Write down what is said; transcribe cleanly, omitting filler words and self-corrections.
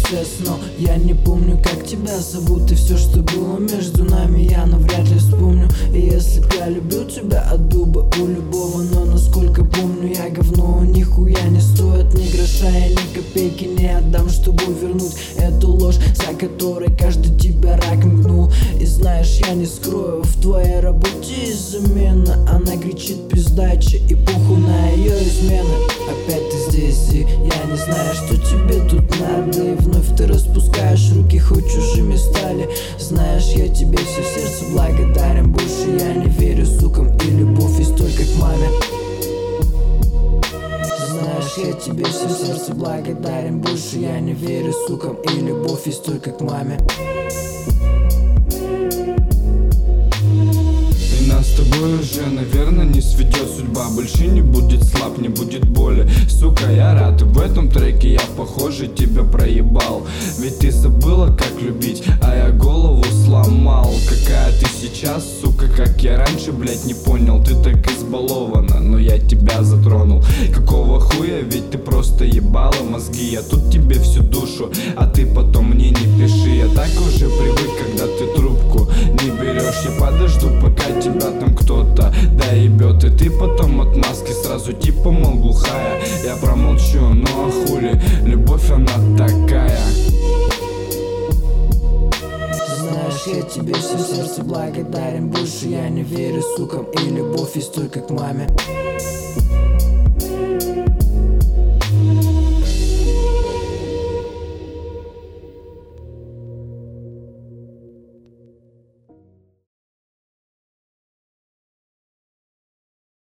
процесс. Но я не помню, как тебя зовут, и все, что было между нами, я навряд ли вспомню. И если б я любил тебя, отбил бы у любого. Но насколько помню, я говно, нихуя не стоит ни гроша. Я ни копейки не отдам, чтобы вернуть эту ложь, за которой каждый тебя раком гнул. И знаешь, я не скрою, в твоей работе замена. Она кричит пиздача, и похуй на ее измены. Опять ты здесь, и я не знаю, что тебе тут надо. И вновь ты распускаешь руки, хоть чужими стали. Знаешь, я тебе все сердце благодарен. Больше я не верю сукам, и любовь есть только к маме. Знаешь, я тебе все сердце благодарен. Больше я не верю сукам, и любовь есть только к маме. Нас с тобой уже, наверное, не сведет судьба. Больше не будет слаб, не будет боли. Сука, я рад, и в этом треке я, похоже, тебя проебал. Ведь ты забыла, как любить, а я голову сломал. Какая ты сейчас, сука, как я раньше, блять, не понял. Ты так избалована, но я тебя затронул. Какого хуя, ведь ты просто ебала мозги. Я тут тебе всю душу, а ты потом мне не пиши. Я так уже привык, когда ты трубку не берешь. Я подожду, пока тебя там кто-то доебет, и ты потом от маски сразу типа мол глухая. Я промолчу, ну а хули, любовь она такая. Знаешь, я тебе все сердце благодарен. Больше я не верю сукам, и любовь есть только к маме.